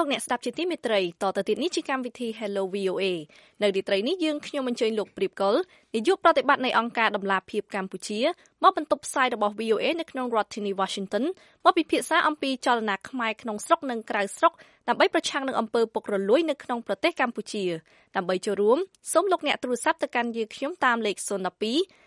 លោកអ្នកស្ដាប់ជាទីមេត្រីតទៅទៀតនេះជាកម្មវិធី Hello VOA នៅទីត្រីនេះយើងខ្ញុំអញ្ជើញលោកព្រៀបកុលនាយកប្រតិបត្តិនៃអង្គការដំឡាភិបកម្ពុជាមកបន្ទប់ផ្សាយរបស់ VOA នៅក្នុងរដ្ឋធានី Washington មកពិភាក្សាអំពីចលនាខ្មែរក្នុងស្រុកនិងក្រៅស្រុកដើម្បីប្រឆាំងនឹងអំពើពុករលួយនៅក្នុងប្រទេសកម្ពុជាដើម្បីចូលរួមសូមលោកអ្នកទូរស័ព្ទទៅកាន់យើងខ្ញុំតាមលេខ02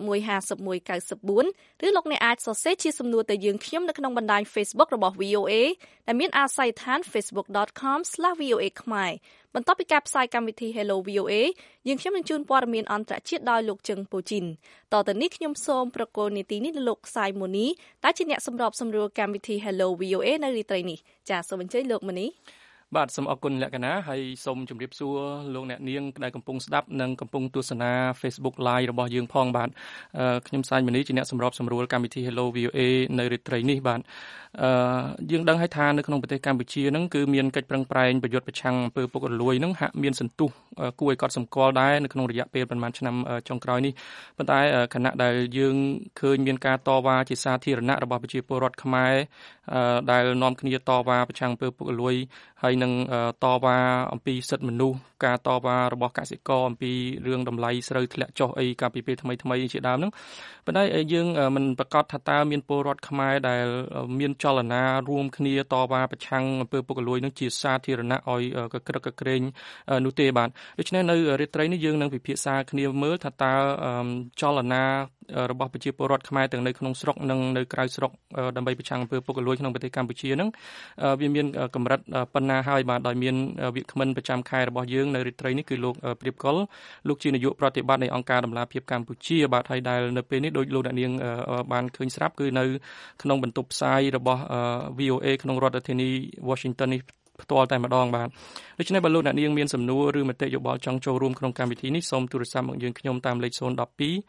515194 ឬលោកអ្នកអាចសរសេរជាសំណួរទៅយើងខ្ញុំនៅក្នុងបណ្ដាញ Facebook របស់ VOA ដែលមានអាស័យដ្ឋាន facebook.com/VOA ខ្មែរបន្ទាប់ពីការផ្សាយកម្មវិធី Hello VOA យើងខ្ញុំនឹងជូនព័ត៌មានអន្តរជាតិដោយលោកជឹងពូជីនតទៅនេះខ្ញុំសូមប្រកល់នីតិនេះទៅលោកសាយម៉ូនីដែលជាអ្នកសម្របសម្រួលកម្មវិធី Hello VOA នៅរាត្រីនេះចាសសូមអញ្ជើញលោកម៉ូនីបាទសូមអរគុណលក្ខណៈហើយសូមជម្រាបសួរលោកអ្នកនាងដែលកំពុងស្ដាប់និងកំពុងទស្សនា Facebook Live របស់យើងផងបាទខ្ញុំសាយម៉ូនីជាអ្នកសម្របសម្រួលកម្មវិធី Hello VOA នៅរាត្រីនេះបាទយើងដឹងហើយថានៅក្នុងប្រទេសកម្ពុជាហ្នឹងគឺមានកិច្ចប្រឹងប្រែងប្រយុទ្ធប្រឆាំងអំពើពុករលួយហ្នឹងហាក់មានសន្ទុះគួរឲ្យកត់សម្គាល់ដែរនៅក្នុងរយៈពេលប្រហែលឆ្នាំចុងក្រោយនេះប៉ុន្តែខណៈដែលយើងឃើញមានការតវ៉ាជាសាធារណៈរបស់ប្រជាពលរដ្ឋខ្មែរដែលនាំគ្នាតវ៉ាប្រឆាំងអំពើពុករលួយហើយនឹងតវ៉ាអំពីសិទ្ធិមនុស្សការតវ៉ារបស់កសិករអំពីរឿងតម្លៃស្រូវធ្លាក់ចុះអីកាលពីពេលថ្មីៗជាដើមហ្នឹងប៉ុន្តែយើងមិនប្រកាសថាតើមានពលរដ្ឋខ្មែរដែលមានចលនារួមគ្នាតវ៉ាប្រឆាំងអំពើពុករលួយនឹងជាសាធារណៈឲ្យកក្រឹកកក្រែងនោះទេបាទដូច្នេះនៅរាត្រីនេះយើងនឹងពិភាក្សាគ្នាមើលថាតើចលនារបស់ប្រជាពលរដ្ឋខ្មែរទាំងនៅក្នុងស្រុកនិងនៅក្រៅស្រុកដើម្បីប្រឆាំងអំពើពុករលួយក្នុងប្រទេសកម្ពុជាហ្នឹងវាមានកម្រិតប៉ុណ្ណាហើយបាទដោយមានវាគ្មិនប្រចាំខែរបស់យើងនៅរាត្រីនេះគឺលោកព្រៀបកុលលោកជានាយកប្រតិបត្តិនៃអង្គការដំឡាភិបកម្ពុជាបាទហើយដែលនៅពេលនេះដោយលោកអ្នកនាងបានឃើញស្រាប់គឺនៅក្នុងបន្ទប់ផ្សាយរបស់ VOA ក្នុងរដ្ឋធានី Washington នេះផ្ទាល់តែម្ដងបាទដូច្នេះបើលោកអ្នកនាងមានសំណួរឬមតិយោបល់ចង់ចូលរួមក្នុងកម្មវិធីនេះសូមទូរស័ព្ទមកយើងខ្ញុំតាមលេខ012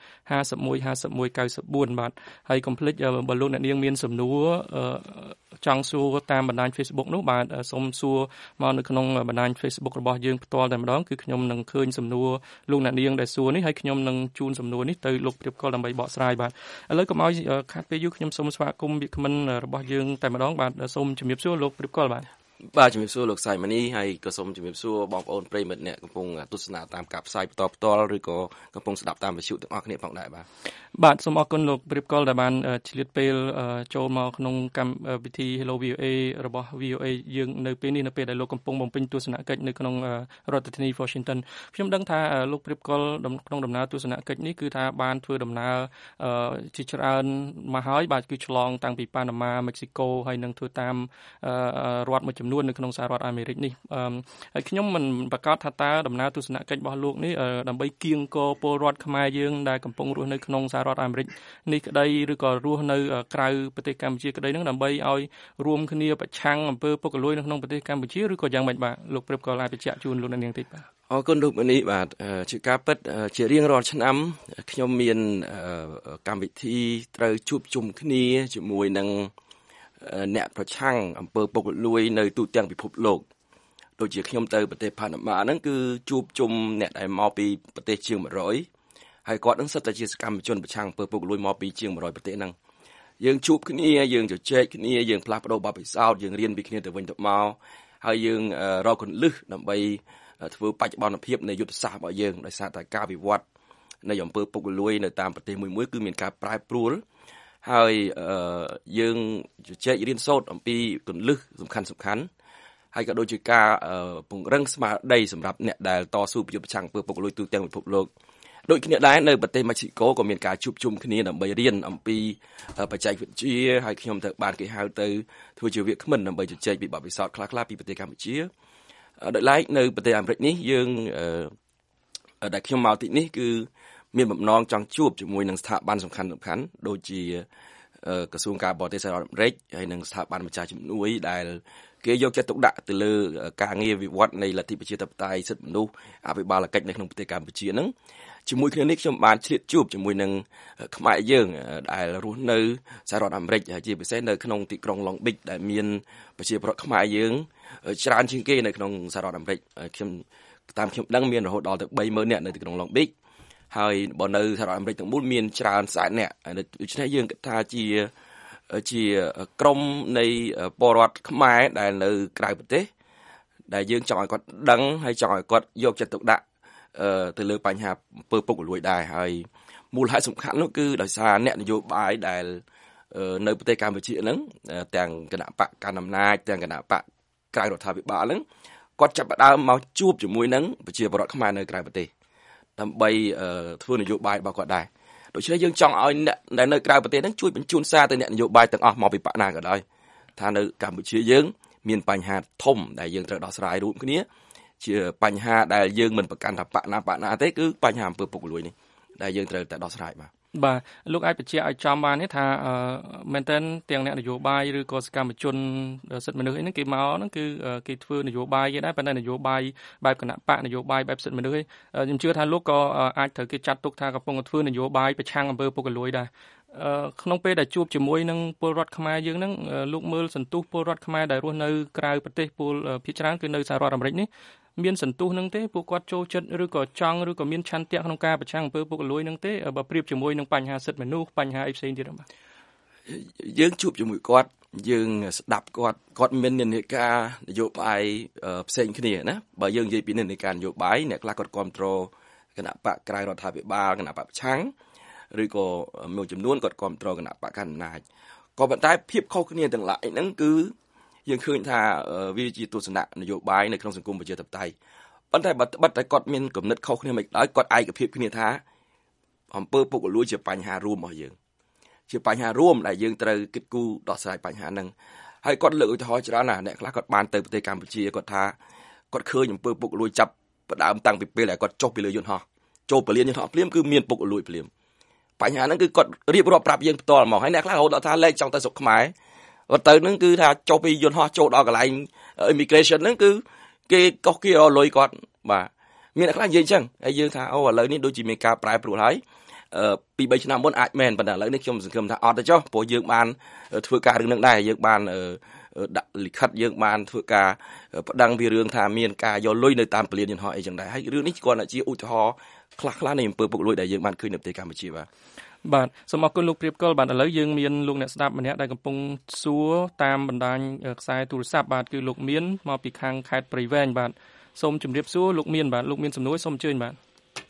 51 51 94បាទហើយកុំភ្លេចបើលោកអ្នកនាងមានសំណួរចង់សួរតាមបណ្ដាញ Facebook នោះបាទសូមសួរមកនៅក្នុងបណ្ដាញ Facebook របស់យើងផ្ទាល់តែម្ដងគឺខ្ញុំនឹងឃើញសំណួរលោកអ្នកនាងដែលសួរនេះហើយខ្ញុំនឹងជូនសំណួរនេះទៅលោកព្រៀបកុលដើម្បីបកស្រាយបាទឥឡូវកុំឲ្យខាត់ពេលយូរខ្ញុំសូមស្វាគមន៍វាគ្មិនរបស់យើងតែម្ដងបាទសូមជំរាបសួរលោកព្រៀបកុលបាទជំរាបសួរលោកសាយម៉ានីហើយក៏សូមជំរាបសួរបងប្អូនប្រិយមិត្តអ្នកកំពុងទស្សនាតាមការផ្សាយបន្តផ្ទាល់ឬក៏កំពុងស្ដាប់តាមវិទ្យុទាំងអស់គ្នាផងដែរបាទសូមអរគុណលោកព្រៀបកុលដែលបានឆ្លៀតពេលចូលមកក្នុងកម្មវិធី Hello VOA របស់ VOA យើងនៅពេលនេះនៅពេលដែលលោកកំពុងបំពេញទស្សនកិច្ចនៅក្នុងរដ្ឋធានី Washington ខ្ញុំដឹងថាលោកព្រៀបកុលក្នុងដំណើរទស្សនកិច្ចនេះគឺថាបានធ្វើដំណើរជាច្រើនមកហើយបាទគឺឆ្លងតាំងពីប៉ាណាម៉ាមិចស៊ីកូហើយនឹងធ្វើតាមរដ្ឋមួយចំនួននៅក្នុងសហរដ្ឋអាមេរិកនេះហើយខ្ញុំមិនប្រកាសថាតើដំណើរទស្សនកិច្ចរបស់លោកនេះដើម្បីគៀងគរពលរដ្ឋខ្មែរយើងដែលកំពុងរស់នៅក្នុងសហរដ្ឋអាមេរិកនេះក្តីឬក៏រស់នៅក្រៅប្រទេសកម្ពុជាក្តីនឹងដើម្បីឲ្យរួមគ្នាប្រឆាំងអំពើពុករលួយនៅក្នុងប្រទេសកម្ពុជាឬក៏យ៉ាងម៉េចបាទលោកព្រៀបកុលអាចបញ្ជាក់ជូនលោកអ្នកនាងតិចបាទអរគុណលោកម៉ានីបាទជាការពិតជារៀងរាល់ឆ្នាំខ្ញុំមានកម្មវិធីត្រូវជួបជុំគ្នាជាមួយនឹងអ្នកប្រឆាំងអំពើពុករលួយនៅទូទាំងពិភពលោកដូចជាខ្ញុំទៅប្រទេសប៉ាណាម៉ាហ្នឹងគឺជួបជុំអ្នកដែលមកពីប្រទេសជាង100ហើយគាត់នឹងសិតតែជាសកម្មជនប្រឆាំងអំពើពុករលួយមកពីជាង100ប្រទេសហ្នឹងយើងជួបគ្នាយើងជជែកគ្នាយើងផ្លាស់ប្ដូរបទពិសោធន៍យើងរៀនពីគ្នាទៅវិញទៅមកហើយយើងរកគន្លឹះដើម្បីធ្វើបច្ចុប្បន្នភាពនៃយុទ្ធសាស្ត្ររបស់យើងដោយសារតែការវិវត្តនៃអំពើពុករលួយនៅតាមប្រទេសមួយគឺមានការប្រែប្រួលហើយយើងជជែករៀនសូត្រអំពីគន្លឹះសំខាន់ហើយក៏ដូចជាការពង្រឹងស្មារតីសម្រាប់អ្នកដែលតស៊ូប្រយុទ្ធប្រឆាំងអំពើពុករលួយទូទាំងពិភពលោកដូចគ្នាដែរនៅប្រទេសមិចស៊ីកូក៏មានការជួបជុំគ្នាដើម្បីរៀនអំពីបច្ចេកវិទ្យាហើយខ្ញុំទៅបានគេហៅទៅធ្វើជាវាគ្មិនដើម្បីជជែកពីបទពិសោធន៍ខ្លះៗពីប្រទេសកម្ពុជាដោយឡែកនៅប្រទេសអាមេរិកនេះយើងដែលខ្ញុំមកទីនេះគឺមានបំណងចង់ជួបជាមួយនឹងស្ថាប័នសំខាន់ដូចជាក្រសួងការបរទេសសហរដ្ឋអាមេរិកហើយនិងស្ថាប័នម្ចាស់ជំនួយដែលគេយកចិត្តទុកដាក់ទៅលើការងារវិវត្តនៃលទ្ធិប្រជាធិបតេយ្យសិទ្ធិមនុស្សអភិបាលកិច្ចនៅក្នុងប្រទេសកម្ពុជាហ្នឹងជាមួយគ្នានេះខ្ញុំបានឆ្លៀតជួបជាមួយនឹងខ្មែរយើងដែលរស់នៅសហរដ្ឋអាមេរិកហើយជាពិសេសនៅក្នុងទីក្រុង Long Beach ដែលមានប្រជាពលរដ្ឋខ្មែរយើងច្រើនជាងគេនៅក្នុងសហរដ្ឋអាមេរិកខ្ញុំដឹងមានរហូតដល់ទៅ 30,000 នាក់នៅទីក្រុង Long Beach ហើយបើនៅសហរដ្ឋអាមេរិកទាំងមូលមានច្រើនសែននាក់ដូច្នេះយើងគិតថាជាក្រុមនៃពលរដ្ឋខ្មែរដែលនៅក្រៅប្រទេសដែលយើងចង់ឲ្យគាត់ដឹងហើយចង់ឲ្យគាត់យកចិត្តទុកដាក់ទៅលើបញ្ហាពើពុករលួយដែរហើយមូលហេតុសំខាន់នោះគឺដោយសារអ្នកនយោបាយដែលនៅប្រទេសកម្ពុជាហ្នឹងទាំងគណៈបកកណ្ដាលអំណាចទាំងគណៈបកក្រៅរដ្ឋាភិបាលហ្នឹងគាត់ចាប់ផ្ដើមមកជួបជាមួយនឹងប្រជាពលរដ្ឋខ្មែរនៅក្រៅប្រទេសដើម្បីធ្វើនយោបាយរបស់គាត់ដែរដូច្នេះយើងចង់ឲ្យអ្នកដែលនៅក្រៅប្រទេសហ្នឹងជួយបញ្ជូនសារទៅអ្នកនយោបាយទាំងអស់មកពីបកណាក៏ដោយថានៅកម្ពុជាយើងមានបញ្ហាធំដែលយើងត្រូវដោះស្រាយរួមគ្នាជាបញ្ហាដែលយើងមិនប្រកាន់ថាបកណាទេគឺបញ្ហាអំពើពុករលួយនេះដែលយើងត្រូវតែដោះស្រាយបាទលោកអាចបញ្ជាក់ឲ្យចំបានទេថាមែនតើទាំងអ្នកនយោបាយឬក៏សកម្មជនសិទ្ធិមនុស្សអីហ្នឹងគេមកហ្នឹងគឺគេធ្វើនយោបាយគេដែរប៉ុន្តែនយោបាយបែបគណៈបកនយោបាយបែបសិទ្ធិមនុស្សឯងខ្ញុំជឿថាលោកក៏អាចត្រូវគេចាត់ទុកថាកំពុងធ្វើនយោបាយប្រឆាំងអំពើពុករលួយដែរក្នុងពេលដែលជួបជាមួយនឹងពលរដ្ឋខ្មែរយើងហ្នឹងលោកមើលសន្ទុះពលរដ្ឋខ្មែរដែលរស់នៅក្រៅប្រទេសពលភាគច្រើនគឺនៅសហរដ្ឋអាមេរិកនេះមានសន្ទុះនឹងទេពួកគាត់ចូលចិត្តឬក៏ចង់ឬក៏មានឆន្ទៈក្នុងការប្រឆាំងអំពើពុករលួយនឹងទេបើប្រៀបជាមួយនឹងបញ្ហាសិទ្ធិមនុស្សបញ្ហាអីផ្សេងទៀតបាទយើងជួបជាមួយគាត់យើងស្ដាប់គាត់មាននិន្នាការនយោបាយផ្សេងគ្នាណាបើយើងនិយាយពីនិន្នាការនយោបាយអ្នកខ្លះគាត់គ្រប់គ្រងគណៈបកក្រៅរដ្ឋាភិបាលគណៈបកប្រឆាំងឬក៏មួយចំនួនគាត់គ្រប់គ្រងគណៈបកកណ្ដាលអំណាចក៏ប៉ុន្តែភាពខុសគ្នាទាំងឡាយហ្នឹងគឺយើងឃើញថាវាជាទស្សនៈនយោបាយនៅក្នុងសង្គមប្រជាធិបតេយ្យប៉ុន្តែបើតែគាត់មានគំនិតខុសគ្នាមិនដោយគាត់ឯកភាពគ្នាថាអំពើពុករលួយជាបញ្ហារួមរបស់យើងជាបញ្ហារួមដែលយើងត្រូវគិតគូរដោះស្រាយបញ្ហាហ្នឹងហើយគាត់លើកឧទាហរណ៍ច្រើនណាស់អ្នកខ្លះគាត់បានទៅប្រទេសកម្ពុជាគាត់ថាគាត់ឃើញអំពើពុករលួយចាប់ផ្ដើមតាំងពីពេលដែលគាត់ចុះពីលើយន្តហោះចូលពលានយន្តហោះភ្លាមគឺមានពុករលួយភ្លាមបញ្ហាហ្នឹងគឺគាត់រៀបរាប់ប្រាប់យើងផ្ទាល់មកហើយអ្នកខ្លះរហូតដល់ថាលែងចង់ទៅស្រុកខ្មែរទៅហ្នឹងគឺថាចុះពីយន្តហោះចូលដល់កន្លែង immigration ហ្នឹងគឺគេកោះគេរលុយគាត់បាទមានអ្នកខ្លះនិយាយអញ្ចឹងហើយយើងថាអូឥឡូវនេះដូចជាមានការប្រែប្រួលហើយពី3ឆ្នាំមុនអាចមែនប៉ុន្តែឥឡូវនេះខ្ញុំសង្ឃឹមថាអត់ទេចុះព្រោះយើងបានធ្វើការរឿងហ្នឹងដែរយើងបានដាក់លិខិតយើងបានធ្វើការប្តឹងពីរឿងថាមានការយកលុយនៅតាមពលានយន្តហោះអីចឹងដែរហើយរឿងនេះគ្រាន់តែជាឧទាហរណ៍ខ្លះនៃអំពើពុករលួយដែលយើងបានឃើញនៅប្រទេសកម្ពុជាបាទសូមអរគុណលោកព្រាបកុលបាទឥឡូវយើងមានលោកអ្នកស្ដាប់ម្នាក់ដែលកំពុងសួរតាមបណ្ដាញខ្សែទូរស័ព្ទបាទគឺលោកមានមកពីខាងខេត្តព្រៃវែងបាទសូមជម្រាបសួរលោកមានបាទលោកមានសំណួរសូមអញ្ជើញបាទ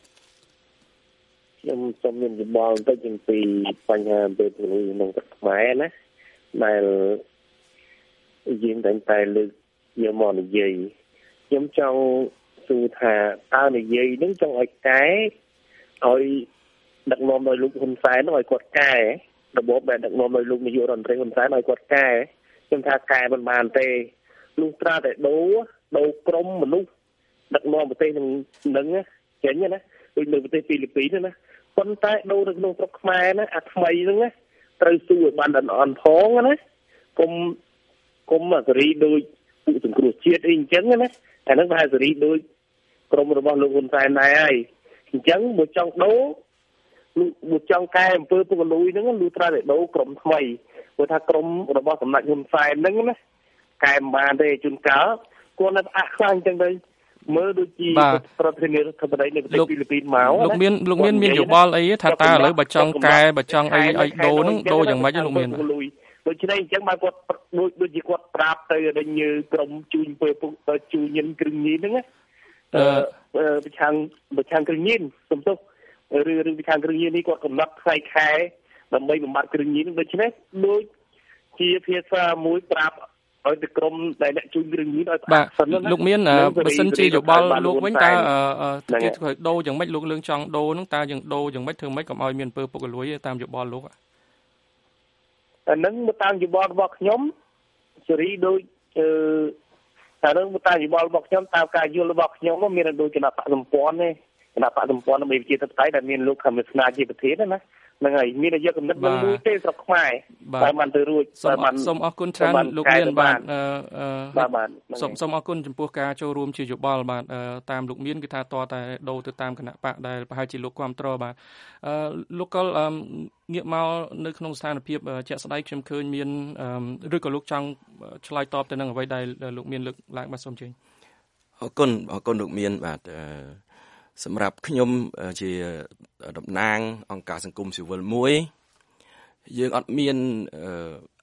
ខ្ញុំសូមមានយោបល់បន្តិចអំពីបញ្ហាអំពើពុករលួយក្នុងប្រទេសខ្មែរណាដែលយើងតែលើកយកមកនិយាយខ្ញុំចង់សួរថាតើនិយាយនឹងចង់ឲ្យកែឲ្យដឹកនាំដោយលោកហ៊ុនសែនឲ្យគាត់កែរបបដែលដឹកនាំដោយលោកនាយករដ្ឋមន្ត្រីហ៊ុនសែនឲ្យគាត់កែខ្ញុំថាកែមិនបានទេលុះត្រាតែដូរក្រុមមនុស្សដឹកនាំប្រទេសនឹងចេញណាដូចនៅប្រទេសហ្វីលីពីនណាប៉ុន្តែដូរនៅក្នុងស្រុកខ្មែរណាអាថ្មីហ្នឹងណាត្រូវសួរឲ្យបានដល់អន់ផងណាគុំសេរីដូចពួកសង្គ្រោះជាតិអីអញ្ចឹងណាអាហ្នឹងប្រហែលសេរីដូចក្រុមរបស់លោកហ៊ុនសែនដែរហើយអញ្ចឹងមកចង់ដូរមកចង់កែអំពើពុករលួយហ្នឹងលុះត្រាតែដូរក្រុមថ្មីព្រោះថាក្រុមរបស់សម្ដេចហ៊ុនសែនហ្នឹងណាកែមិនបានទេជួនកាលគាត់នៅអាក់ខ្លាំងអញ្ចឹងទៅមើលដូចជាប្រធានាធិបតីនៅប្រទេសហ្វីលីពីនមកលោកមានយោបល់អីថាតើឥឡូវបើចង់កែបើចង់អីឲ្យដូរហ្នឹងដូរយ៉ាងម៉េចលោកមានដូច្នេះអញ្ចឹងបើគាត់ដូចជាគាត់ប្រាប់ទៅឲ្យញើក្រុមជួញពើពុកទៅជួញញិនគ្រឿងញៀនហ្នឹងណាប្រឆាំងគ្រឿងញៀនសំទោសរឿងប្រឆាំងគ្រឿងញៀននេះគាត់កំណត់ថ្ងៃខែដើម្បីបំបត្តិគ្រឿងញៀនដូច្នេះដូចជាភាសាមួយប្រាប់ឲ្យទៅក្រុមដែលអ្នកជួញគ្រឿងញៀនឲ្យផ្អាកសិនណាលោកមានបើសិនជាយោបល់លោកវិញតើគេធ្វើដូរយ៉ាងម៉េចលោកលើងចង់ដូរហ្នឹងតើយើងដូរយ៉ាងម៉េចធ្វើម៉េចកុំឲ្យមានអំពើពុករលួយតាមយោបល់លោកអាហ្នឹងមកតាមយោបល់របស់ខ្ញុំសេរីដូចតែរឿងតាមយោបល់របស់ខ្ញុំតាមការយល់របស់ខ្ញុំមានដូចគណៈបកសម្ព័ន្ធទេគណៈបកសម្ព័ន្ធនៃវិជាធិបតេយ្យដែលមានលោកខមេស្នាជាប្រធានណាហ្នឹងហើយមានយកកំណត់មួយទេស្រុកខ្មែរតែបានទៅរួចសូមអរគុណច្រើនលោកមានបាទសូមអរគុណចំពោះការចូលរួមជាយោបល់បាទតាមលោកមានគឺថាតតែដូរទៅតាមគណៈបកដែលប្រហែលជាលោកគ្រប់គ្រងបាទលោកកុលងាកមកនៅក្នុងស្ថានភាពជាក់ស្ដែងខ្ញុំឃើញមានឬក៏លោកចង់ឆ្លើយតបទៅនឹងអ្វីដែលលោកមានលើកឡើងបាទសូមអញ្ជើញអរគុណលោកមានបាទសម្រាប់ខ្ញុំជាតំណាងអង្គការសង្គមស៊ីវិលមួយយើងអត់មាន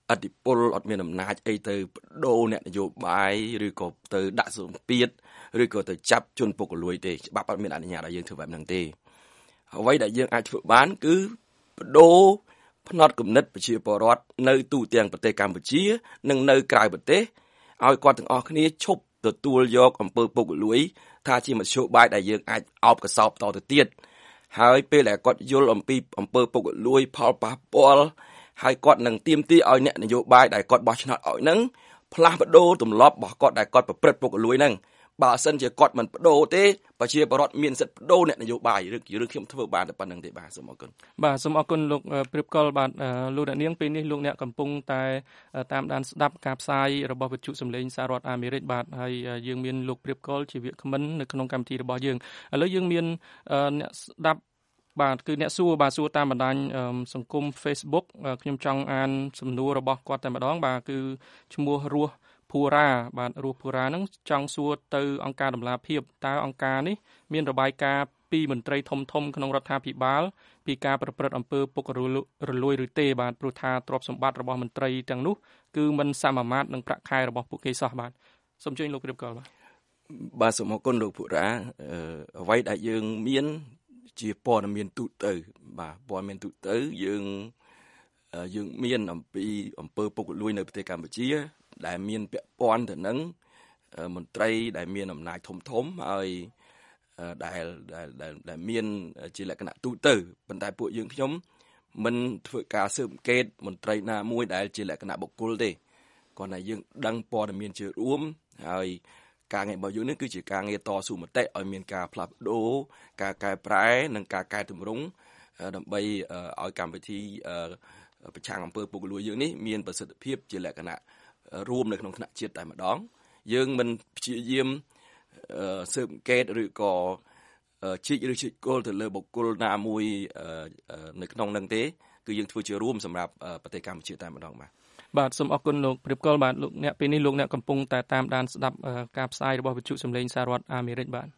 អធិពលអត់មានអំណាចអីទៅបដូរអ្នកនយោបាយឬក៏ទៅដាក់សម្ពាធឬក៏ទៅចាប់ជនពុករលួយទេច្បាប់អត់មានអនុញ្ញាតឲ្យយើងធ្វើបែបហ្នឹងទេអ្វីដែលយើងអាចធ្វើបានគឺបដូរផ្នត់គំនិតប្រជាពលរដ្ឋនៅទូទាំងប្រទេសកម្ពុជានិងនៅក្រៅប្រទេសឲ្យគាត់ទាំងអស់គ្នាឈប់ទទួលយកអំពើពុករលួយថាជាមធ្យោបាយដែលយើងអាចអោបកសោបតទៅទៀតហើយពេលដែលគាត់យល់អំពីអំពើពុករលួយផលប៉ះពាល់ហើយគាត់នឹងទាមទារឲ្យអ្នកនយោបាយដែលគាត់បោះឆ្នោតឲ្យនឹងផ្លាស់ប្ដូរទម្លាប់របស់គាត់ដែលគាត់ប្រព្រឹត្តពុករលួយហ្នឹងបើសិនជាគាត់មិនបដូរទេប្រជាពលរដ្ឋមានសិទ្ធិបដូរអ្នកនយោបាយឬខ្ញុំធ្វើបានតែប៉ុណ្្នឹងទេបាទសូមអរគុណបាទសូមអរគុណលោកព្រៀបកុលបាទលោកអ្នកនាងពេលនេះលោកអ្នកកំពុងតែតាមដានស្ដាប់ការផ្សាយរបស់វិទ្យុសំឡេងសហរដ្ឋអាមេរិកបាទហើយយើងមានលោកព្រៀបកុលជាវាគ្មិននៅក្នុងកម្មវិធីរបស់យើងឥឡូវយើងមានអ្នកស្ដាប់បាទគឺអ្នកសួរតាមបណ្ដាញសង្គម Facebook ខ្ញុំចង់អានសំណួររបស់គាត់តែម្ដងបាទគឺឈ្មោះរស់ភូរាបាទរស់ភូរាហ្នឹងចង់សួរទៅអង្គការដំណាភិបតើអង្គការនេះមានរបាយការណ៍ពីមន្ត្រីធំក្នុងរដ្ឋាភិបាលពីការប្រព្រឹត្តអំពើពុករលួយឬទេបាទព្រោះថាទ្រព្យសម្បត្តិរបស់មន្ត្រីទាំងនោះគឺមិនសមមាត្រនឹងប្រាក់ខែរបស់ពួកគេសោះបាទសូមអញ្ជើញលោកព្រៀបកុលបាទសូមអរគុណលោកភូរាអ្វីដែលយើងមានជាព័ត៌មានទូទៅបាទព័ត៌មានទូទៅយើងមានអំពីអំពើពុករលួយនៅប្រទេសកម្ពុជាដែលមានពាក់ព័ន្ធទៅនឹងមន្ត្រីដែលមានអំណាចធំហើយដែលមានជាលក្ខណៈទូទៅប៉ុន្តែពួកយើងខ្ញុំមិនធ្វើការស៊ើបអង្កេតមន្ត្រីណាមួយដែលជាលក្ខណៈបុគ្គលទេគ្រាន់តែយើងដឹងព័ត៌មានជារួមហើយការងាររបស់យើងនេះគឺជាការងារតស៊ូមតិឲ្យមានការផ្លាស់ប្ដូរការកែប្រែនិងការកែតម្រង់ដើម្បីឲ្យកម្មវិធីប្រឆាំងអំពើពុករលួយយើងនេះមានប្រសិទ្ធភាពជាលក្ខណៈរួមនៅក្នុងថ្នាក់ជាតិតែម្ដងយើងមិនព្យាយាមស៊ើបអង្កេតឬក៏ជីកគល់ទៅលើបុគ្គលណាមួយនៅក្នុងនឹងទេគឺយើងធ្វើជារួមសម្រាប់ប្រទេសកម្ពុជាតែម្ដងបាទសូមអរគុណលោកព្រៀបកុលបាទលោកអ្នកពេលនេះលោកអ្នកកំពុងតែតាមដានស្ដាប់ការផ្សាយរបស់វិទ្យុសំឡេងសហរដ្ឋអាមេរិកបាទ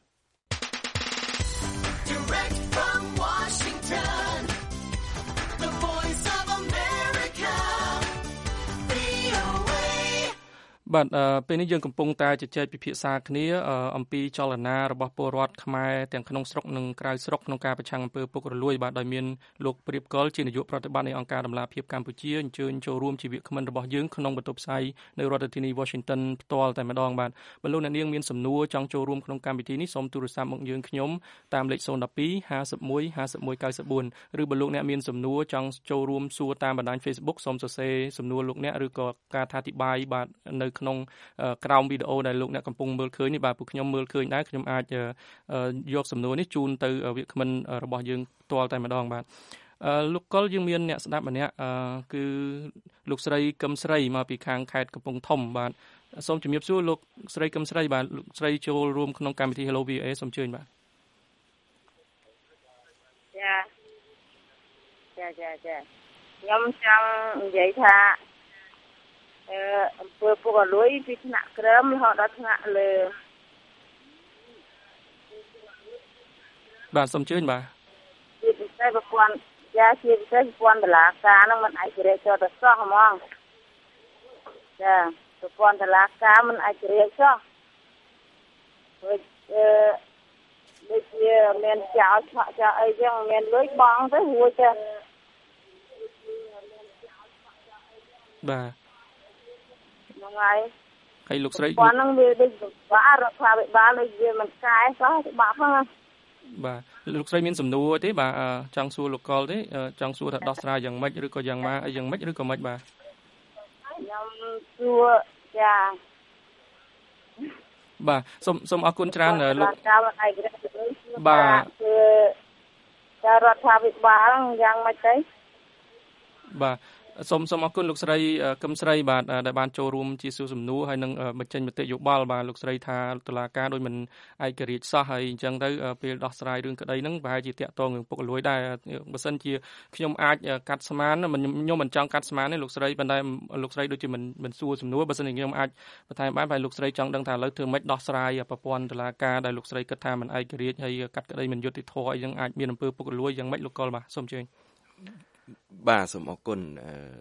បាទពេលនេះយើងកំពុងតែជជែកពិភាក្សាគ្នាអំពីចលនារបស់ពលរដ្ឋខ្មែរទាំងក្នុងស្រុកនិងក្រៅស្រុកក្នុងការប្រឆាំងអំពើពុករលួយបាទដោយមានលោកព្រៀបកុលជានាយកប្រតិបត្តិនៃអង្គការដំឡាភិបកម្ពុជាអញ្ជើញចូលរួមជាវាគ្មិនរបស់យើងក្នុងបន្ទប់ផ្សាយនៅរដ្ឋធានី Washington ផ្ទាល់តែម្ដងបាទបើលោកអ្នកនាងមានសំណួរចង់ចូលរួមក្នុងកម្មវិធីនេះសូមទូរស័ព្ទមកយើងខ្ញុំតាមលេខ012 51 51 94ឬបើលោកអ្នកមានសំណួរចង់ចូលរួមសួរតាមបណ្ដាញ Facebook សូមសរសេរសំណួរលោកអ្នកឬក៏ការថាធិប្បាយបាទនៅក្នុងក្រោមវីដេអូដែលលោកអ្នកកំពុងមើលឃើញនេះបាទពួកខ្ញុំមើលឃើញដែរខ្ញុំអាចយកសំណួរនេះជូនទៅវាគ្មិនរបស់យើងផ្ទាល់តែម្ដងបាទលោកកុលយើងមានអ្នកស្ដាប់ម្នាក់គឺលោកស្រីកឹមស្រីមកពីខាងខេត្តកំពង់ធំបាទសូមជំរាបសួរលោកស្រីកឹមស្រីបាទលោកស្រីចូលរួមក្នុងកម្មវិធី Hello VOA សូមអញ្ជើញបាទចាខ្ញុំចង់និយាយថាអំពើពុករលួយពីថ្នាក់ក្រោមរហូតដល់ថ្នាក់លើបាទសូមអញ្ជើញបាទជាពិសេសប្រព័ន្ធជាពិសេសប្រព័ន្ធតុលាការហ្នឹងมันឯករាជ្យចូលទៅសោះហ្មងចាប្រព័ន្ធតុលាការมันឯករាជ្យសោះដូចជាមានចោលឆក់ចោលអីចឹងមានលុយបងទៅរួចទៅបាទហើយលោកស្រីប៉ុណ្ណឹងវាដូចបារដ្ឋាភិបាលដូចវាមិនកែសោះច្បាប់ហ្នឹងបាទលោកស្រីមានសំណួរទេបាទចង់សួរលោកកុលទេចង់សួរថាដោះស្រាយយ៉ាងម៉េចឬក៏យ៉ាងម៉េចអីយ៉ាងម៉េចឬក៏ម៉េចបាទខ្ញុំសួរចាបាទសូមអរគុណច្រើនលោកបាទគឺចារដ្ឋាភិបាលយ៉ាងម៉េចទៅបាទសូមអរគុណលោកស្រីកឹមស្រីបាទដែលបានចូលរួមជាសួរសំណួរហើយនឹងបញ្ចេញមតិយោបល់បាទលោកស្រីថាតុលាការដោយមិនឯករាជ្យសោះហើយអញ្ចឹងទៅពេលដោះស្រាយរឿងក្តីហ្នឹងប្រហែលជាតាក់ទងនឹងពុករលួយដែរបើសិនជាខ្ញុំអាចកាត់ស្មានខ្ញុំមិនចង់កាត់ស្មានទេលោកស្រីប៉ុន្តែលោកស្រីដូចជាមិនសួរសំណួរបើសិនជាខ្ញុំអាចបន្ថែមបានហើយលោកស្រីចង់ដឹងថាឥឡូវធ្វើម៉េចដោះស្រាយប្រព័ន្ធតុលាការដែលលោកស្រីគិតថាមិនឯករាជ្យហើយកាត់ក្តីមិនយុត្តិធម៌អីហ្នឹងអាចមានអំពើពុករលួយយ៉ាងម៉េចលោកកុលបាទសូមអញ្ជើញបាទសូមអរគុណ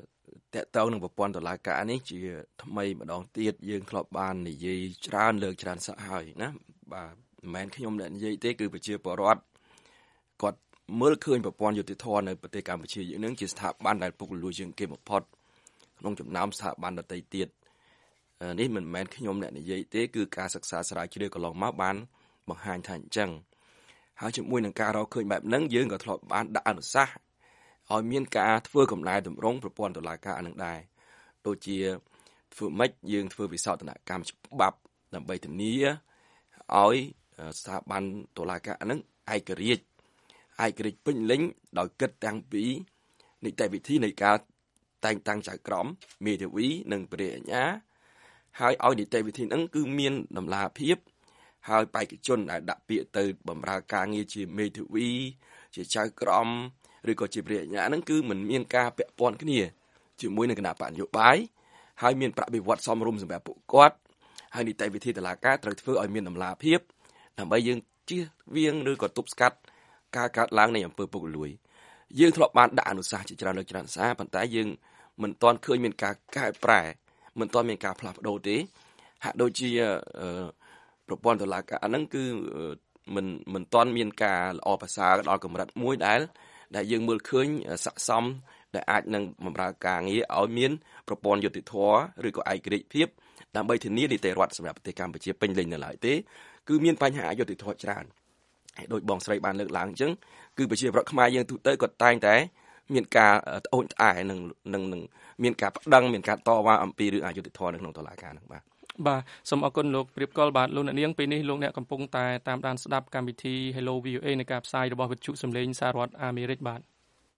តើតើនឹងប្រព័ន្ធតុលាការនេះជាថ្មីម្ដងទៀតយើងធ្លាប់បាននិយាយច្រើនលើកច្រើនសក់ហើយណាបាទមិនមែនខ្ញុំអ្នកនិយាយទេគឺប្រជាពលរដ្ឋគាត់មើលឃើញប្រព័ន្ធយុតិធម៌នៅប្រទេសកម្ពុជាយើងនឹងជាស្ថាប័នដែលពុករលួយជាងគេបំផុតក្នុងចំណោមស្ថាប័នដទៃទៀតនេះមិនមែនខ្ញុំអ្នកនិយាយទេគឺការសិក្សាស្រាវជ្រាវកន្លងមកបានបង្ហាញថាអញ្ចឹងហើយជាមួយនឹងការរកឃើញបែបហ្នឹងយើងក៏ធ្លាប់បានដាក់អនុសាសន៍ឲ្យមានការធ្វើកំណែតម្រង់ប្រព័ន្ធតុលាការនឹងដែរដូចជាធ្វើម៉េចយើងធ្វើវិសោធនកម្មច្បាប់ដើម្បីធានាឲ្យស្ថាប័នតុលាការនឹងឯករាជ្យពេញលេញដោយគិតទាំងពីនីតិវិធីនៃការតែងតាំងចៅក្រមមេធាវីនិងព្រះរាជអាជ្ញាហើយឲ្យនីតិវិធីហ្នឹងគឺមានតម្លាភាពហើយបេក្ខជនដែលដាក់ពាក្យទៅបម្រើការងារជាមេធាវីជាចៅក្រមឬក៏ជាព្រះអាជ្ញាហ្នឹងគឺមិនមានការពាក់ព័ន្ធគ្នាជាមួយនឹងគណៈបកនយោបាយហើយមានប្រាក់បៀវត្សសមរម្យសម្រាប់ពួកគាត់ហើយនីតិវិធីតុលាការត្រូវធ្វើឲ្យមានតម្លាភាពដើម្បីយើងជៀសវាងឬក៏ទប់ស្កាត់ការកើតឡើងនៃអំពើពុករលួយយើងធ្លាប់បានដាក់អនុសាសន៍ជាច្រើនលើកច្រើនសារប៉ុន្តែយើងមិនទាន់ឃើញមានការកែប្រែមិនទាន់មានការផ្លាស់ប្ដូរទេហាក់ដូចជាប្រព័ន្ធតុលាការហ្នឹងគឺមិនទាន់មានការល្អប្រសើរដល់កម្រិតមួយដែលយើងមើលឃើញស័ក្តិសមដែលអាចនឹងបម្រើការងារឲ្យមានប្រព័ន្ធយុតិធធម៌ឬក៏ឯករាជ្យភាពដើម្បីធានានីតិរដ្ឋសម្រាប់ប្រទេសកម្ពុជាពេញលេញនៅឡើយទេគឺមានបញ្ហាអយុត្តិធម៌ច្រើនហើយដោយបងស្រីបានលើកឡើងអញ្ចឹងគឺប្រជាពលរដ្ឋខ្មែរយើងទូទៅគាត់តែងតែមានការត្អូញត្អែនឹងមានការប្តឹងមានការតវ៉ាអំពីរឿងអយុត្តិធម៌នៅក្នុងតុលាការហ្នឹងបាទសូមអរគុណលោកព្រៀបកុលបាទលោកអ្នកនាងពេលនេះលោកអ្នកកំពុងតែតាមដានស្ដាប់កម្មវិធី Hello VOA នៃការផ្សាយរបស់វិទ្យុសំឡេងសហរដ្ឋអាមេរិកបាទ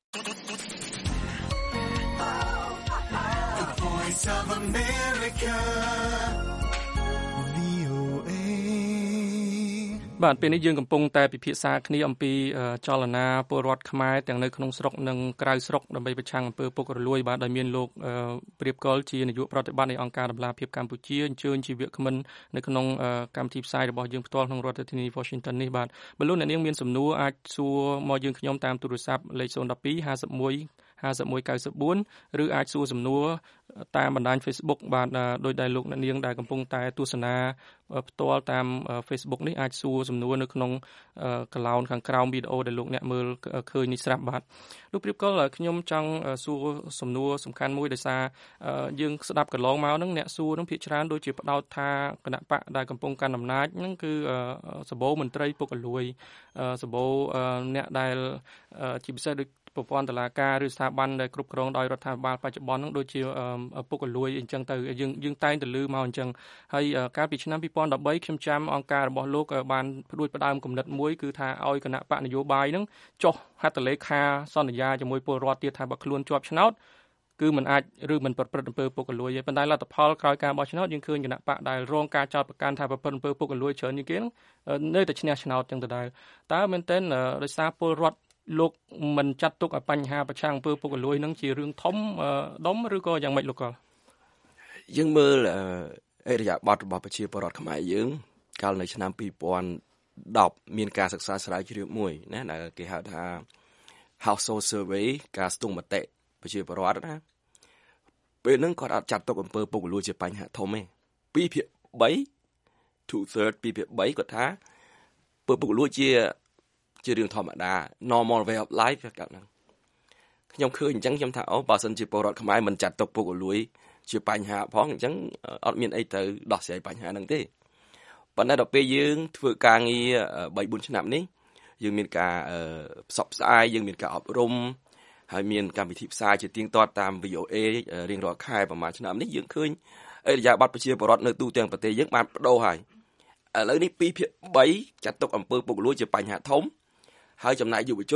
បាទពេលនេះយើងកំពុងតែពិភាក្សាគ្នាអំពីចលនាពលរដ្ឋខ្មែរទាំងនៅក្នុងស្រុកនិងក្រៅស្រុកដើម្បីប្រឆាំងអំពើពុករលួយបាទដោយមានលោកព្រៀបកុលជានាយកប្រតិបត្តិនៃអង្គការដំឡាភិបកម្ពុជាអញ្ជើញជាវាគ្មិននៅក្នុងកម្មវិធីផ្សាយរបស់យើងផ្ទាល់ក្នុងរដ្ឋធានី Washington នេះបាទបើលោកអ្នកនាងមានសំណួរអាចសួរមកយើងខ្ញុំតាមទូរស័ព្ទលេខ012 5194ឬអាចសួរសំណួរតាមបណ្ដាញ Facebook បាទដោយដែលលោកអ្នកនាងដែលកំពុងតែទស្សនាផ្ទាល់តាម Facebook នេះអាចសួរសំណួរនៅក្នុងកឡោនខាងក្រោមវីដេអូដែលលោកអ្នកមើលឃើញនេះស្រាប់បាទលោកព្រៀបកុលខ្ញុំចង់សួរសំណួរសំខាន់មួយដោយសារយើងស្ដាប់កន្លងមកហ្នឹងអ្នកសួរហ្នឹងភាគច្រើនដូចជាផ្ដោតថាគណៈបកដែលកំពុងកាន់អំណាចហ្នឹងគឺសបោមន្ត្រីពុករលួយសបោអ្នកដែលជាពិសេសដូចប្រព័ន្ធតុលាការឬស្ថាប័នដែលគ្រប់គ្រងដោយរដ្ឋាភិបាលបច្ចុប្បន្នហ្នឹងដូចជាពុករលួយអញ្ចឹងទៅយើងតែងតែឮមកអញ្ចឹងហើយកាលពីឆ្នាំ2013ខ្ញុំចាំអង្គការរបស់លោកបានផ្ដួចផ្ដើមគំនិតមួយគឺថាឲ្យគណៈបកនយោបាយហ្នឹងចុះហត្ថលេខាសន្យាជាមួយពលរដ្ឋទៀតថាបើខ្លួនជាប់ឆ្នោតគឺมันអាចឬมันប្រព្រឹត្តអំពើពុករលួយទេប៉ុន្តែលទ្ធផលក្រោយការបោះឆ្នោតយើងឃើញគណៈបកដែលរងការចោទប្រកាន់ថាប្រព្រឹត្តអំពើពុករលួយច្រើនជាងគេហ្នឹងនៅតែឈ្នះឆ្នោតចឹងទៅដែរតើមែនទែនដោយសារពលរដ្ឋលោកមិនចាត់ទុកឲ្យបញ្ហាប្រឆាំងអំពើពុករលួយនឹងជារឿងធំដុំឬក៏យ៉ាងម៉េចលោកកលយើងមើលអរិយាប័ត្ររបស់ប្រជាពលរដ្ឋខ្មែរយើងកាលនៅឆ្នាំ2010មានការសិក្សាស្រាវជ្រាវមួយណាដែលគេហៅថា Household Survey ការស្ទង់មតិប្រជាពលរដ្ឋណាពេលហ្នឹងគាត់អត់ចាត់ទុកអំពើពុករលួយជាបញ្ហាធំទេ2/3 2/3 2/3គាត់ថាពុករលួយជារឿងធម្មតា normal way of life គាត់ហ្នឹងខ្ញុំឃើញអញ្ចឹងខ្ញុំថាបើសិនជាពលរដ្ឋខ្មែរមិនចាត់ទុកពុករលួយជាបញ្ហាផងអញ្ចឹងអត់មានអីទៅដោះស្រាយបញ្ហាហ្នឹងទេប៉ុន្តែដល់ពេលយើងធ្វើការងារ 3-4 ឆ្នាំនេះយើងមានការផ្សព្វផ្សាយយើងមានការអប់រំហើយមានកម្មវិធីផ្សាយជាទៀងទាត់តាម VOA រៀងរាល់ខែប្រហែលឆ្នាំនេះយើងឃើញអរិយាប័ត្រប្រជាពលរដ្ឋនៅទូទាំងប្រទេសយើងបានបដូរហើយឥឡូវនេះ2/3ចាត់ទុកអំពើពុករលួយជាបញ្ហាធំហើយចំណាយយុវជន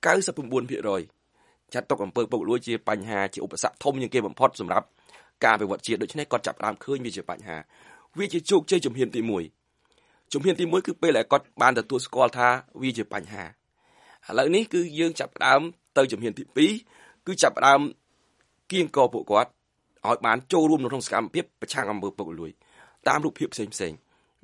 99% ចាត់ទុកអំពើពុករលួយជាបញ្ហាជាឧបសគ្គធំជាងគេបំផុតសម្រាប់ការអភិវឌ្ឍជាតិដូច្នេះគាត់ចាប់ផ្ដើមឃើញវាជាបញ្ហាវាជាជោគជ័យជំហានទី1ជំហានទី1គឺពេលដែលគាត់បានទទួលស្គាល់ថាវាជាបញ្ហាឥឡូវនេះគឺយើងចាប់ផ្ដើមទៅជំហានទី2គឺចាប់ផ្ដើមគៀងគរពួកគាត់ឲ្យបានចូលរួមនៅក្នុងសកម្មភាពប្រឆាំងអំពើពុករលួយតាមរូបភាពផ្សេង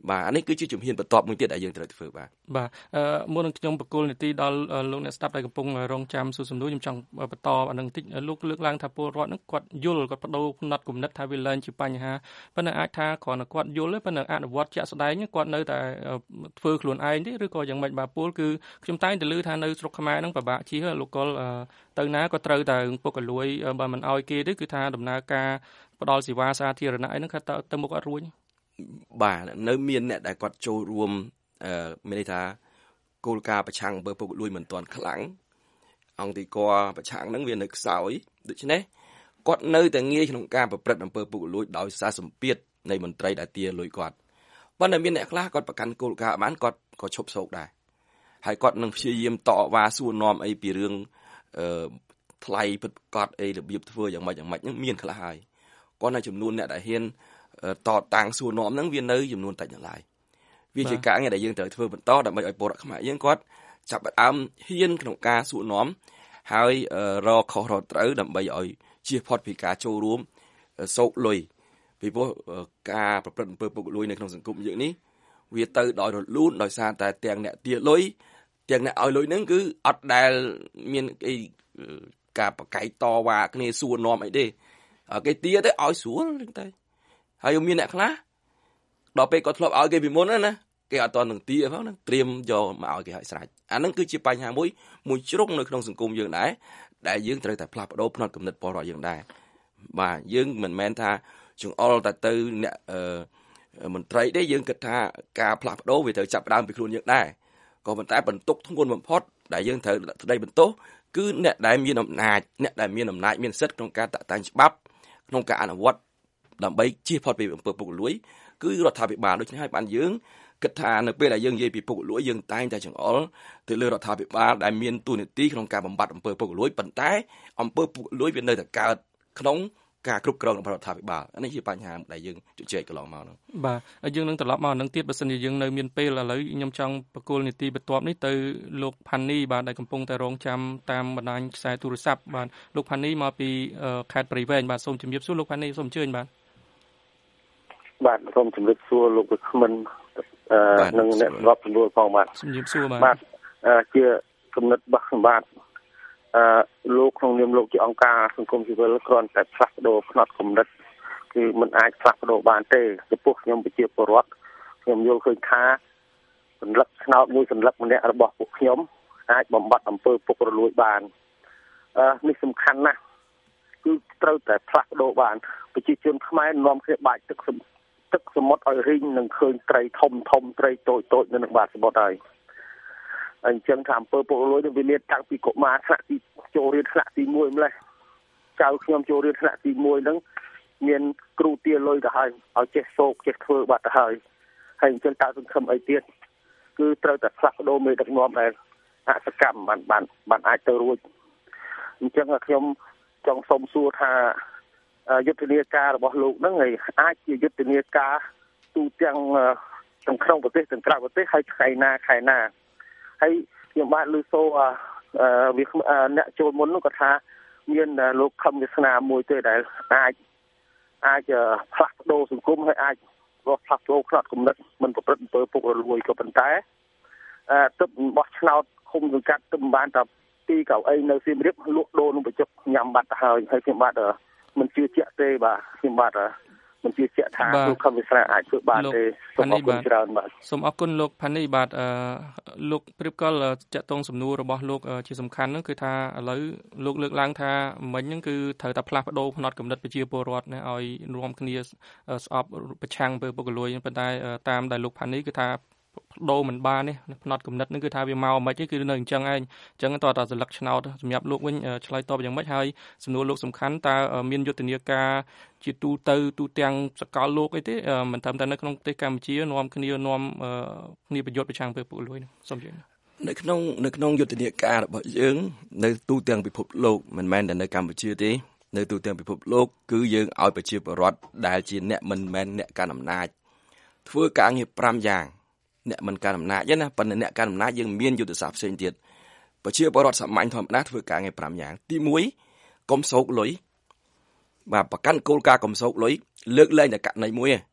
បាទអានេះគឺជាជំហានបន្ទាប់មួយទៀតដែលយើងត្រូវធ្វើបាទមុននឹងខ្ញុំបកគលនីតិដល់លោកអ្នកស្ដាប់ដែលកំពុងរងចាំសួរសំណួរខ្ញុំចង់បន្តអានឹងបន្តិចលោកលើកឡើងថាពលរដ្ឋនឹងគាត់យល់គាត់បដូរផ្នត់គំនិតថាវាលែងជាបញ្ហាប៉ុន្តែអាចថាគ្រាន់តែគាត់យល់ទេប៉ុន្តែអនុវត្តជាក់ស្ដែងគាត់នៅតែធ្វើខ្លួនឯងទេឬក៏យ៉ាងម៉េចបាទពលគឺខ្ញុំតែងតែឮថានៅស្រុកខ្មែរហ្នឹងពិបាកជិះលោកកុលទៅណាក៏ត្រូវតែពុកកលួយបើមិនអោយគេទេគឺថាដំណើរការផ្ដល់សេវាសាធារណៈអីហ្នឹងគាត់ទៅមុខអត់រួចបាទនៅមានអ្នកដែលគាត់ចូលរួមមានន័យថាគោលការណ៍ប្រឆាំងអំពើពុករលួយមិនទាន់ខ្លាំងអង្គទីគាប្រឆាំងហ្នឹងវានៅខ្សោយដូច្នេះគាត់នៅតែងាយក្នុងការប្រព្រឹត្តអំពើពុករលួយដោយសារសម្ពាធនៃមន្ត្រីដែលទារលុយគាត់ប៉ុន្តែមានអ្នកខ្លះគាត់ប្រកាន់គោលការណ៍បានគាត់ក៏ឈប់សោកដែរហើយគាត់នឹងព្យាយាមតវ៉ាសួរនាំអីពីរឿងថ្លៃពិតប្រាកដអីរបៀបធ្វើយ៉ាងម៉េចហ្នឹងមានខ្លះហើយគាត់នៅចំនួនអ្នកដែលហ៊ានតតាំងសួរនាំហ្នឹងវានៅចំនួនតិចនៅឡើយវាជាការងារដែលយើងត្រូវធ្វើបន្តដើម្បីឲ្យពលរដ្ឋខ្មែរយើងគាត់ចាប់ផ្ដើមហ៊ានក្នុងការសួរនាំហើយរកខុសរកត្រូវដើម្បីឲ្យជៀសផុតពីការចូលរួមសោកលុយពីព្រោះការប្រព្រឹត្តអំពើពុករលួយនៅក្នុងសង្គមយើងនេះវាទៅដោយរលូនដោយសារតែទាំងអ្នកទារលុយទាំងអ្នកឲ្យលុយហ្នឹងគឺអត់ដែលមានអីការប្រកែកតវ៉ាគ្នាសួរនាំអីទេគេទារទៅឲ្យស្រួលទៅហើយមានអ្នកខ្លះដល់ពេលគាត់ធ្លាប់ឲ្យគេពីមុនណាគេអត់តនឹងទារផងត្រៀមយកមកឲ្យគេឲ្យស្រេចអាហ្នឹងគឺជាបញ្ហាមួយជ្រុងនៅក្នុងសង្គមយើងដែរដែលយើងត្រូវតែផ្លាស់ប្ដូរផ្នត់គំនិតពលរដ្ឋយើងដែរបាទយើងមិនមែនថាចង្អុលតែទៅអ្នកមន្ត្រីទេយើងគិតថាការផ្លាស់ប្ដូរវាត្រូវចាប់ផ្ដើមពីខ្លួនយើងដែរក៏ប៉ុន្តែបន្ទុកធ្ងន់បំផុតដែលយើងត្រូវស្ដីបន្ទោសគឺអ្នកដែលមានអំណាចមានសិទ្ធិក្នុងការតាក់តែងច្បាប់ក្នុងការអនុវត្តដើម្បីជៀសផុតពីអំពើពុករលួយគឺរដ្ឋាភិបាលដូច្នេះហើយបានយើងគិតថានៅពេលដែលយើងនិយាយពីពុករលួយយើងតែងតែចង្អុលទៅលើរដ្ឋាភិបាលដែលមានតួនាទីក្នុងការបំបត្តិអំពើពុករលួយប៉ុន្តែអំពើពុករលួយវានៅតែកើតក្នុងការគ្រប់គ្រងរបស់រដ្ឋាភិបាលនេះជាបញ្ហាដែលយើងជជែកកន្លងមកហ្នឹងបាទហើយយើងនឹងត្រឡប់មកនឹងទៀតបើសិនជាយើងនៅមានពេលឥឡូវខ្ញុំចង់បកគលនីតិបន្ទាប់នេះទៅលោកផាន់នីបាទដែលកំពុងតែរងចាំតាមបណ្ដាញខ្សែទូរស័ព្ទបាទលោកផាន់នីមកពីខេត្តព្រៃវែងបាទសូមជម្រាបសួរលោកផាន់នីសូមអញ្ជើញបាទសូមជម្រាបសួរលោកវិក្កាមិននិងអ្នកស្របជំនួយផងបាទជម្រាបសួរបាទជាគំនិតរបស់ខ្ញុំបាទលោកក្នុងនាមលោកជាអង្គការសង្គមស៊ីវិលគ្រាន់តែផ្លាស់ប្ដូរផ្នត់គំនិតគឺមិនអាចផ្លាស់ប្ដូរបានទេចំពោះខ្ញុំប្រជាពលរដ្ឋខ្ញុំយល់ឃើញថាសន្លឹកឆ្នោតមួយសន្លឹកម្នាក់របស់ពួកខ្ញុំអាចបំបត្តិអំពើពុករលួយបាននេះសំខាន់ណាស់គឺត្រូវតែផ្លាស់ប្ដូរបានប្រជាជនខ្មែរនាំគ្នាបាចទឹកសមុទ្រឲ្យរីងនឹងឃើញត្រីធំត្រីតូចនៅក្នុងបាតសមុទ្រហើយអញ្ចឹងថាអំពើពុករលួយនេះវាមានតាំងពីកុមារថ្នាក់ទីចូលរៀនថ្នាក់ទី1ម្លេះចៅខ្ញុំចូលរៀនថ្នាក់ទី1ហ្នឹងមានគ្រូទារលុយទៅហើយឲ្យចេះសោកចេះធ្វើបាត់ទៅហើយអញ្ចឹងតើសង្ឃឹមអីទៀតគឺត្រូវតែផ្លាស់ប្ដូរមេដឹកនាំដែលអសកម្មបានអាចទៅរួចអញ្ចឹងខ្ញុំចង់សូមសួរថាយុទ្ធនាការរបស់លោកហ្នឹងអាចជាយុទ្ធនាការទូទាំងក្នុងប្រទេសទាំងក្រៅប្រទេសហើយខែណាហើយខ្ញុំបានលើសូវាអ្នកចូលមុននោះគាត់ថាមានលោកខំវាសនាមួយទេដែលអាចផ្លាស់ប្ដូរសង្គមហើយអាចផ្លាស់ប្ដូរផ្នត់គំនិតមិនប្រព្រឹត្តអំពើពុករលួយក៏ប៉ុន្តែទឹករបស់ឆ្នោតឃុំសង្កាត់ទឹកបានតែទីកៅអីនៅសៀមរាបលក់ដូរនឹងបញ្ចុកញ៉ាំបាត់ទៅហើយខ្ញុំបាទមិនជឿជាក់ទេបាទខ្ញុំបាទមិនជឿជាក់ថាលោកខំវិស្រាអាចធ្វើបានទេសូមអរគុណច្រើនបាទសូមអរគុណលោកផានីបាទលោកព្រៀបកលចាក់តងសំណួររបស់លោកជាសំខាន់ហ្នឹងគឺថាឥឡូវលោកលើកឡើងថាមិញហ្នឹងគឺត្រូវតែផ្លាស់ប្ដូរផ្នត់គំនិតប្រជាពលរដ្ឋណាឲ្យរួមគ្នាស្អប់ប្រឆាំងអំពើពុករលួយប៉ុន្តែតាមដែលលោកផានីគឺថាដូរមិនបានទេផ្នត់គំនិតហ្នឹងគឺថាវាមកមិនគឺនៅអញ្ចឹងឯងអញ្ចឹងតើសន្លឹកឆ្នោតសម្រាប់លោកវិញឆ្លើយតបយ៉ាងម៉េចហើយសំណួរលោកសំខាន់តើមានយុទ្ធនាការជាទូទាំងសកលលោកអីទេមិនត្រឹមតែនៅក្នុងប្រទេសកម្ពុជានាំគ្នាប្រយុទ្ធប្រឆាំងអំពើពុករលួយហ្នឹងសូមជឿនៅក្នុងយុទ្ធនាការរបស់យើងនៅទូទាំងពិភពលោកមិនមែនតែនៅកម្ពុជាទេនៅទូទាំងពិភពលោកគឺយើងឲ្យប្រជាពលរដ្ឋដែលជាអ្នកមិនមែនអ្នកកាន់អំណាចធ្វើការងារ5យ៉ាងអ្នកមិនកាន់អំណាចទេណាប៉ុន្តែអ្នកកាន់អំណាចយើងមានយុទ្ធសាស្ត្រផ្សេងទៀតប្រជាពលរដ្ឋសាមញ្ញធម្មតាធ្វើការងារ5យ៉ាងទី1កុំសោកលុយបាទប្រកាន់គោលការណ៍កុំសោកលុយលើកលែងតែករណីមួយ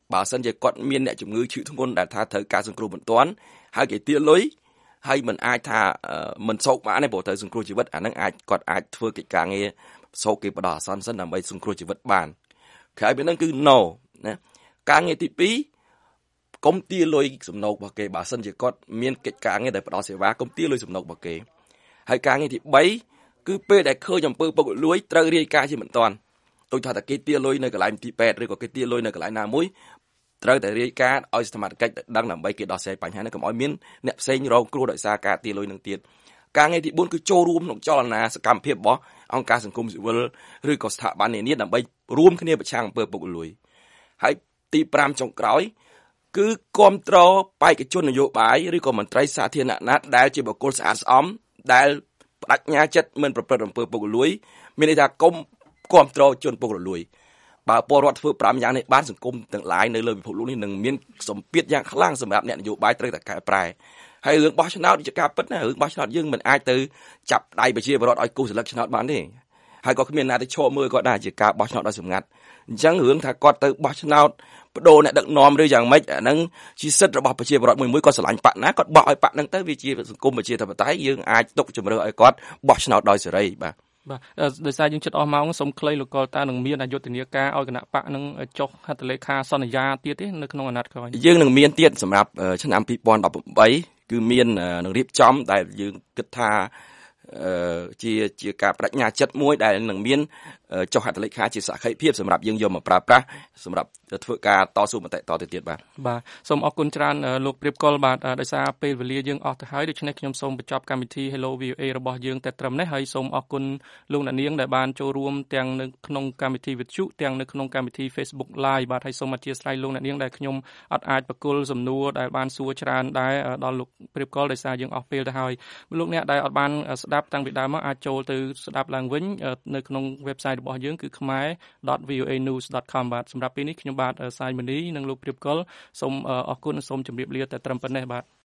បើសិនជាគាត់មានអ្នកជំងឺឈឺធ្ងន់ដែលថាត្រូវការសង្គ្រោះបន្ទាន់ហើយគេទារលុយហើយមិនអាចថាមិនសោកបានទេព្រោះត្រូវសង្គ្រោះជីវិតអាហ្នឹងគាត់អាចធ្វើកិច្ចការងារបសោកគេបដោះអាសន្នសិនដើម្បីសង្គ្រោះជីវិតបានក្រៅពីហ្នឹងគឺ no ណាការងារទី2កុំទារលុយសំណូករបស់គេបើសិនជាគាត់មានកិច្ចការងារដែលផ្ដល់សេវាកុំទារលុយសំណូករបស់គេហើយការងារទី3គឺពេលដែលឃើញអំពើពុករលួយត្រូវរាយការណ៍ជាបន្ទាន់ដូចថាគេទារលុយនៅកន្លែងទីពេទ្យឬក៏គេទារលុយនៅកន្លែងណាមួយត្រូវតែរាយការណ៍ឲ្យសមាជិកដឹងដើម្បីគេដោះស្រាយបញ្ហានេះកុំឲ្យមានអ្នកផ្សេងរងគ្រោះដោយសារការទារលុយនឹងទៀតការងារទី4គឺចូលរួមក្នុងចលនាសកម្មភាពរបស់អង្គការសង្គមស៊ីវិលឬក៏ស្ថាប័ននានាដើម្បីរួមគ្នាប្រឆាំងអំពើពុករលួយហើយទី5ចុងក្រោយគឺគាំទ្របេក្ខជននយោបាយឬក៏មន្ត្រីសាធារណៈណាដែលជាបុគ្គលស្អាតស្អំដែលបដិញ្ញាចិត្តមិនប្រព្រឹត្តអំពើពុករលួយមានន័យថាកុំគាំទ្រជនពុករលួយបើពលរដ្ឋធ្វើ5យ៉ាងនេះបានសង្គមទាំងឡាយនៅលើពិភពលោកនេះនឹងមានសម្ពាធយ៉ាងខ្លាំងសម្រាប់អ្នកនយោបាយត្រូវតែកែប្រែហើយរឿងបោះឆ្នោតជាការពិតណារឿងបោះឆ្នោតយើងមិនអាចទៅចាប់ដៃប្រជាពលរដ្ឋឲ្យគូសស្លឹកឆ្នោតបានទេហើយក៏គ្មានណាទៅឈប់មើលគាត់ដែរជាការបោះឆ្នោតដោយសម្ងាត់អញ្ចឹងរឿងថាគាត់ទៅបោះឆ្នោតបដូរអ្នកដឹកនាំឬយ៉ាងម៉េចអាហ្នឹងជាសិទ្ធិរបស់ប្រជាពលរដ្ឋមួយគាត់ស្រឡាញ់បកណាគាត់បោះឲ្យបកហ្នឹងទៅវាជាសង្គមប្រជាធិបតេយ្យយើងអាចទុកជំរឿឲ្យគាត់បោះឆ្នោតដោយសេរីបាទដោយសារយើងជិតអស់ម៉ោងសូមខ្លីលោកកលតានឹងមានអយុធនាការឲ្យគណៈបកនឹងចុះហត្ថលេខាសន្យាទៀតទេនៅក្នុងអាណត្តិក្រោយយើងនឹងមានទៀតសម្រាប់ឆ្នាំ2018គឺមាននឹងរៀបចំដែលយើងគិតថាជាការបដិញ្ញាចិត្តមួយដែលនឹងមានចុះហត្ថលេខាជាសក្ខីភាពសម្រាប់យើងយកមកប្រើប្រាស់សម្រាប់ធ្វើការតស៊ូមតិតទៅទៀតបាទសូមអរគុណច្រើនលោកព្រៀបកុលបាទដោយសារពេលវេលាយើងអស់ទៅហើយដូច្នេះខ្ញុំសូមបញ្ចប់កម្មវិធី Hello VOA របស់យើងតែត្រឹមនេះហើយសូមអរគុណលោកអ្នកនាងដែលបានចូលរួមទាំងនៅក្នុងកម្មវិធីវិទ្យុទាំងនៅក្នុងកម្មវិធី Facebook Live បាទហើយសូមអធិស្ឋានលោកអ្នកនាងដែលខ្ញុំអត់អាចបកគលសំណួរដែលបានសួរច្រើនដែរដល់លោកព្រៀបកុលដោយសារយើងអស់ពេលទៅហើយលោកអ្នកដែលអត់បានស្ដាប់តាំងពីដើមមកអាចចូលទៅស្ដាប់ឡើងវិញនៅក្នុង website របស់យើងគឺ khmer.voanews.com បាទសម្រាប់ពេលនេះខ្ញុំបាទសាយមនីនិងលោកព្រៀបកុលសូមអរគុណសូមជម្រាបលាតែត្រឹមប៉ុណ្ណេះបាទ